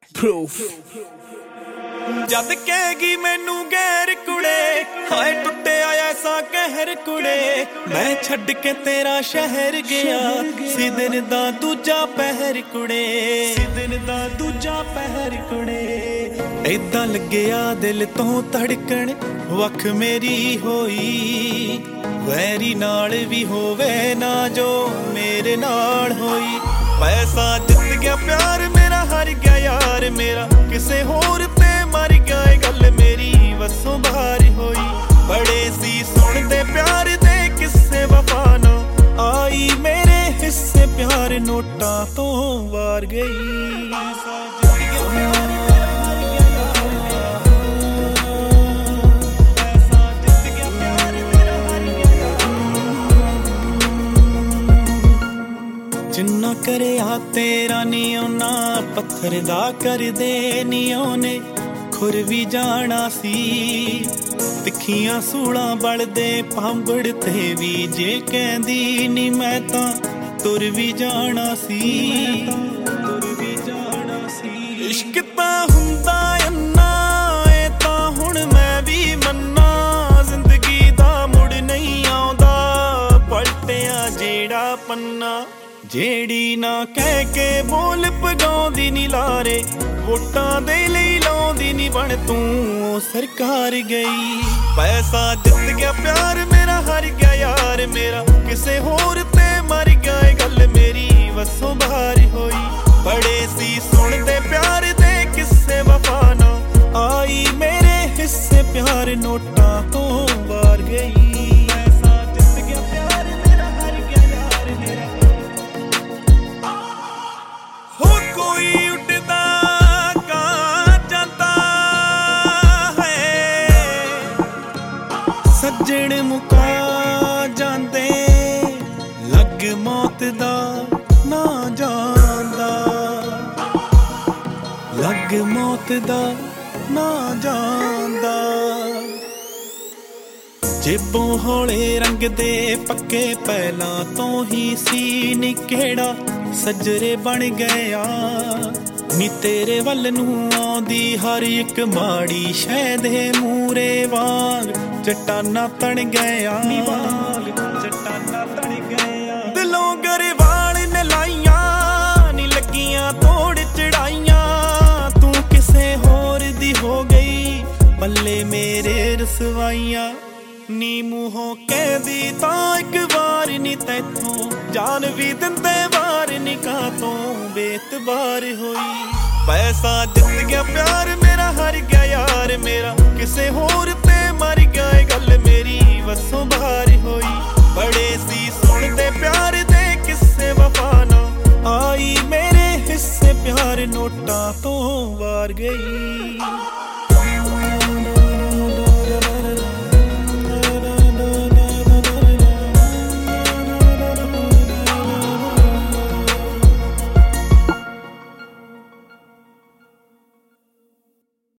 Proof जद कहेगी मैनू गैर कुड़े हाय टुटिया ऐसा कहर कुड़े मैं छड़ के तेरा शहर गया सी दिन दा दूजा पहर कुड़े दिन दा दूजा पहर कुड़े ऐदां लग्गिया दिल तो धड़कन वख मेरी होई वैरी नाल भी होवे ना जो मेरे नाल होई पैसा जित गया प्यार मेरा हार गया यार मेरा किसे होर ते मर गया गल मेरी वसों बाहर होई बड़े सी सुनदे प्यार दे किस्से वफा ना आई मेरे हिस्से प्यार नोटा तो वार गई जिन्ना करे आ तेरा नी ओना पत्थर दा कर दे नी ओने खुर भी जाना सी तिखियां सूला बलदे पांबड़ ते भी जे कहंदी नी मैं तां तुर भी जाना सी इश्क तां हुंदा अन्ना ए तां हुण मैं भी मन्ना जिंदगी दा मुड़ नहीं आउंदा पलटिया जेड़ा पन्ना जेड़ी ना कह के बोल पगाउंदी नी लारे वोटां दे लई लाउंदी नी बन तू सरकार गई पैसा जित गया प्यार मेरा हार गया यार मेरा किसे होर ते मर गया गल मेरी वसों बाहर होई बड़े सी सुनदे प्यार दे किस्से वफा ना आई मेरे हिस्से प्यार नोटा तो वार गई कोई उड़दा कां जांदा है सज्जण मुका जांदे लग मौत दा ना जांदा लग मौत दा ना जांदा जेबों हौले रंग दे पक्के पहला तो ही सी निकेड़ा सजरे बन गया नी तेरे वल नूं आउंदी हर एक माड़ी शै दे मूरे वांग चट्टाना तण गया दिलों गरवाल ने लाइयां नी लगियां तोड़ चढ़ाइयां तू किसे होर दी हो गई पल्ले मेरे रसवाइयां नी मूहों कहदी तां एक बार नी तैथों जान भी दिंदे वार निकाह तो बेतबार होई पैसा जित गया प्यार मेरा हार गया यार मेरा किसे होर ते मर गया गल मेरी वसों बाहर होई बड़े सी सुनदे प्यार दे किस्से वफा ना आई मेरे हिस्से प्यार नोटा तो वार गई।